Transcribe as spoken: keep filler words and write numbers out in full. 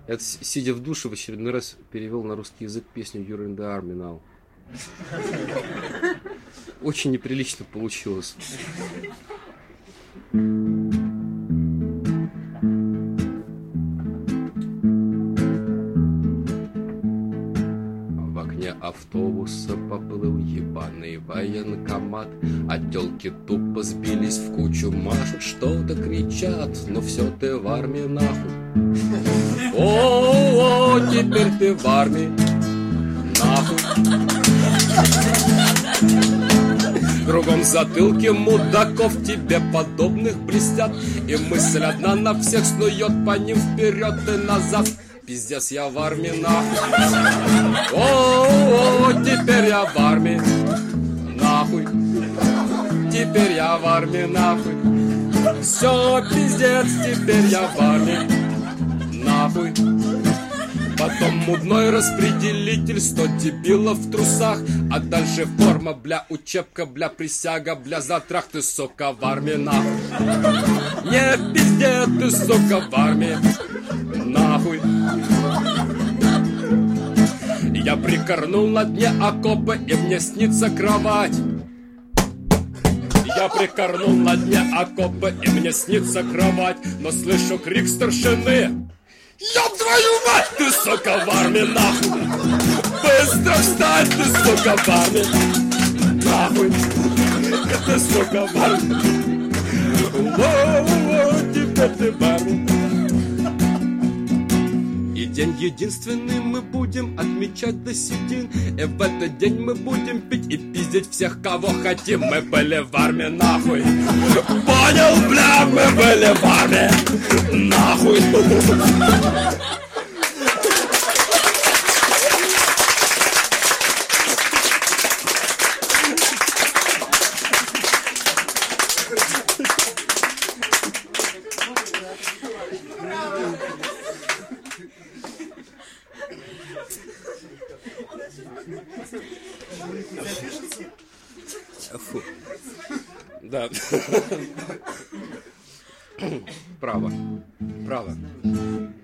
Я, сидя в душе, в очередной раз перевел на русский язык песню You're in the Army Now. Очень неприлично получилось. В окне автобуса поплыл ебаный военкомат, а тёлки тупо сбились в кучу, машут, что-то кричат, но все ты в армии нахуй. О, теперь ты в армии нахуй. Кругом затылки мудаков тебе подобных блестят, и мысль одна на всех снует по ним вперед и назад. Пиздец, я в армии нахуй. О, теперь я в армии нахуй. Теперь я в армии нахуй. Все, пиздец, теперь я в армии нахуй. Потом мудной распределитель, сто дебилов в трусах, а дальше форма, бля, учебка, бля, присяга, бля, затрах, ты, сука, в армии нахуй. Не пиздец, ты, сука, в армии нахуй. Я прикорнул на дне окопа, и мне снится кровать. Я прикорнул на дне окопа, и мне снится кровать, но слышу крик старшины: ёб твою мать, ты, сука, в армии нахуй. Быстро встань, ты, сука, в армии нахуй. Ты, сука, в армии. Воу-воу, теперь ты в армии. И день единственный мы будем отмечать до седин, и в этот день мы будем пить и пиздить всех, кого хотим. Мы были в армии нахуй. Понял, бля, мы были в армии нахуй. Фу. Да. Право. Право.